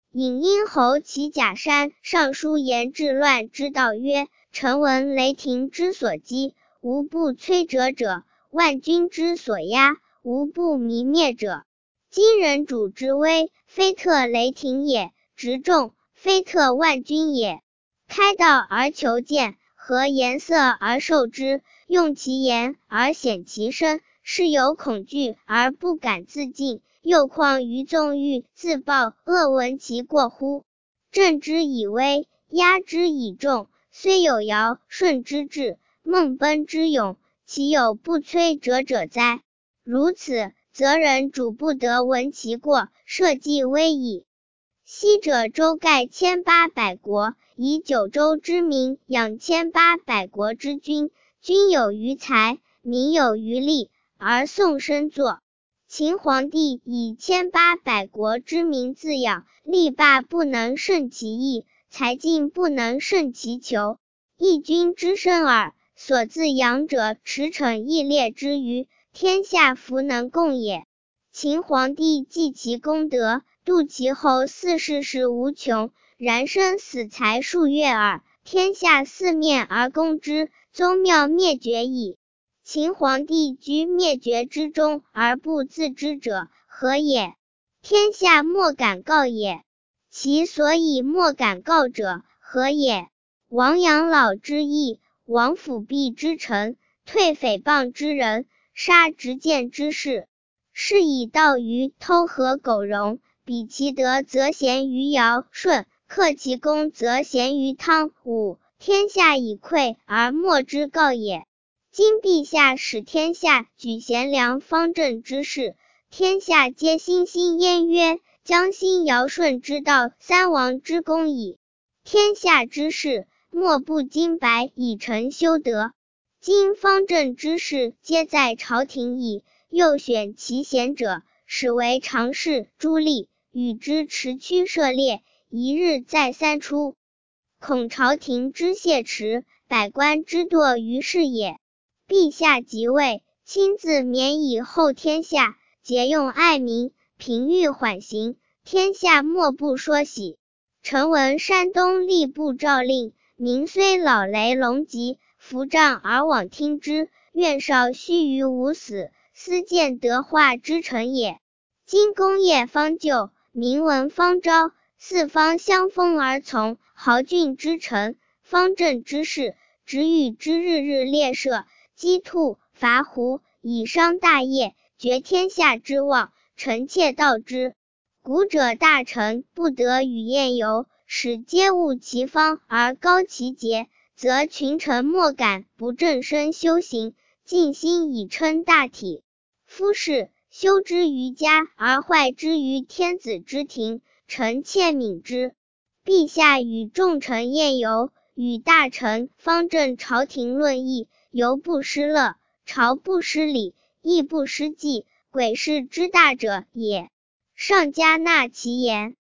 尹殷侯齐甲山上书言治乱之道曰：臣闻雷霆之所击，无不摧折者；万军之所压，无不弥灭者。今人主之威，非特雷霆也；执众，非特万军也。开道而求见，和颜色而受之，用其言而显其身，是有恐惧而不敢自尽，又况于纵欲自暴，恶闻其过乎？正之以威，压之以重，虽有尧舜之志，孟贲之勇，其有不摧折者哉？如此，则人主不得闻其过，社稷危矣。昔者周盖1800国，以九州之民养1800国之君，君有余财，民有余力，而宋申作。秦皇帝以1800国之民自养，力霸不能胜其义，才尽不能胜其求。一君之身耳，所自养者驰骋义烈之余，天下弗能共也。秦皇帝记其功德，度其后嗣世事无穷，然生死才数月耳，天下四面而攻之，宗庙灭绝矣。秦皇帝居灭绝之中而不自知者，何也？天下莫敢告也。其所以莫敢告者，何也？亡养老之役，亡辅弼之臣，退诽谤之人，杀执谏之士。是以道于偷和苟容，比其德则贤于尧舜，克其功则贤于汤武，天下以愧而莫之告也。今陛下使天下举贤良方正之士，天下皆欣欣焉曰：将兴尧舜之道，三王之功矣。天下之事，莫不金白以成修德。今方正之士皆在朝廷矣，又选其贤者，使为常侍诸吏，与之持驱射猎，一日再三出。恐朝廷之懈迟，百官之惰于是也。陛下即位，亲自免以后天下，节用爱民，平欲缓刑，天下莫不说喜。臣闻山东吏部诏令，民虽老雷龙疾，伏杖而往听之，愿少须臾无死，斯见德化之臣也。今功业方就，民闻方昭，四方相封而从，豪俊之臣，方正之士，执与之日日猎射，击兔伐狐，以商大业，绝天下之望，臣妾道之。古者大臣不得与宴游，使皆务其方而高其节，则群臣莫敢不正身修行，尽心以称大体。夫士修之于家而坏之于天子之庭，臣妾悯之。陛下与众臣宴游，与大臣方正朝廷论议，犹不失乐，朝不失礼，义不失纪，诡事之大者也。上加纳其言。